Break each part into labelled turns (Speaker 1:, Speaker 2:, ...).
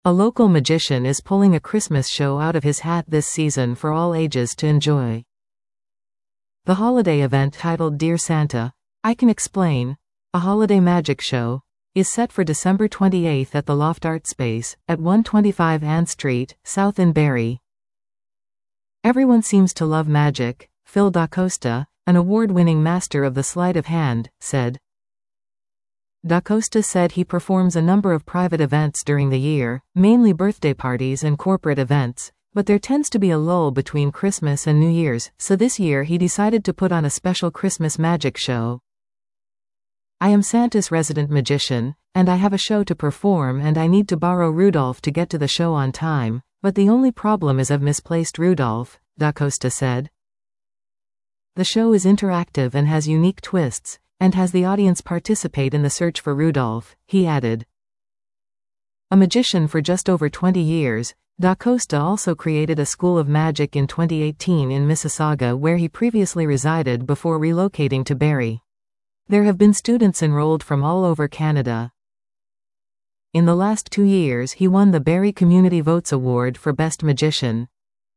Speaker 1: A local magician is pulling a Christmas show out of his hat this season for all ages to enjoy. The holiday event titled Dear Santa, I Can Explain, a holiday magic show, is set for December 28 at the Loft Art Space, at 125 Ann Street, South in Barrie. Everyone seems to love magic, Phil DaCosta, an award-winning master of the sleight of hand, said. DaCosta said he performs a number of private events during the year, mainly birthday parties and corporate events, but there tends to be a lull between Christmas and New Year's, so this year he decided to put on a special Christmas magic show. I am Santa's resident magician, and I have a show to perform and I need to borrow Rudolph to get to the show on time, but the only problem is I've misplaced Rudolph, DaCosta said. The show is interactive and has unique twists, and has the audience participate in the search for Rudolph, he added. A magician for just over 20 years, DaCosta also created a school of magic in 2018 in Mississauga where he previously resided before relocating to Barrie. There have been students enrolled from all over Canada. In the last 2 years he won the Barrie Community Votes Award for Best Magician.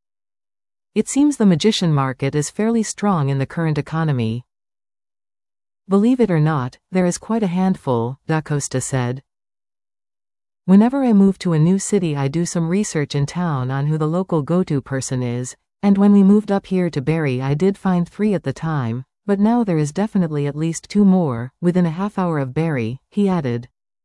Speaker 1: It seems the magician market is fairly strong in the current economy. Believe it or not, there is quite a handful, DaCosta said. Whenever I move to a new city I do some research in town on who the local go-to person is, and when we moved up here to Barrie I did find 3 at the time, but now there is definitely at least 2 more, within a half hour of Barrie, he added.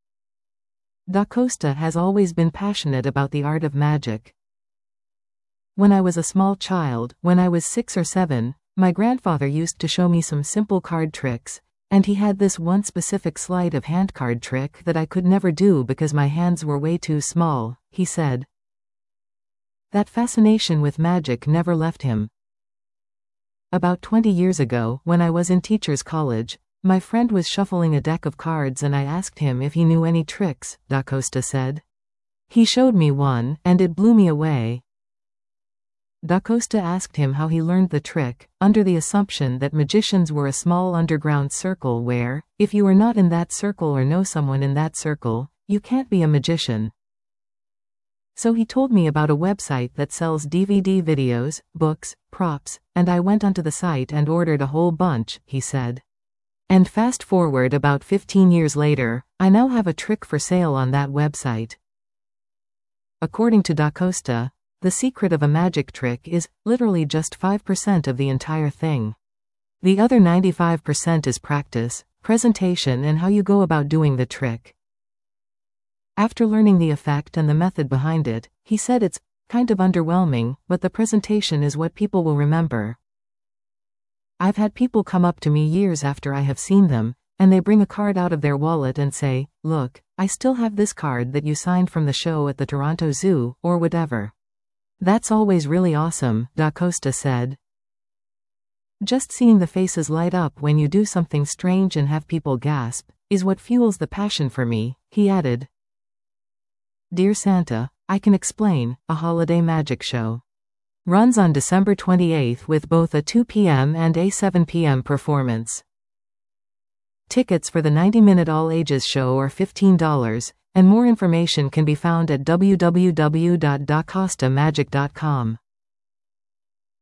Speaker 1: DaCosta has always been passionate about the art of magic. When I was a small child, when I was 6 or 7, my grandfather used to show me some simple card tricks, and he had this one specific sleight of hand card trick that I could never do because my hands were way too small, he said. That fascination with magic never left him. About 20 years ago, when I was in teacher's college, my friend was shuffling a deck of cards and I asked him if he knew any tricks, DaCosta said. He showed me one, and it blew me away. DaCosta asked him how he learned the trick, under the assumption that magicians were a small underground circle where, if you are not in that circle or know someone in that circle, you can't be a magician. So he told me about a website that sells DVD videos, books, props, and I went onto the site and ordered a whole bunch, he said. And fast forward about 15 years later, I now have a trick for sale on that website. According to DaCosta, the secret of a magic trick is, literally just 5% of the entire thing. The other 95% is practice, presentation and how you go about doing the trick. After learning the effect and the method behind it, he said it's kind of underwhelming, but the presentation is what people will remember. I've had people come up to me years after I have seen them, and they bring a card out of their wallet and say, "Look, I still have this card that you signed from the show at the Toronto Zoo," or whatever. That's always really awesome, DaCosta said. Just seeing the faces light up when you do something strange and have people gasp, is what fuels the passion for me, he added. Dear Santa, I Can Explain, a holiday magic show. Runs on December 28 with both a 2 p.m. and a 7 p.m. performance. Tickets for the 90-minute all-ages show are $15, and more information can be found at www.dacostamagic.com.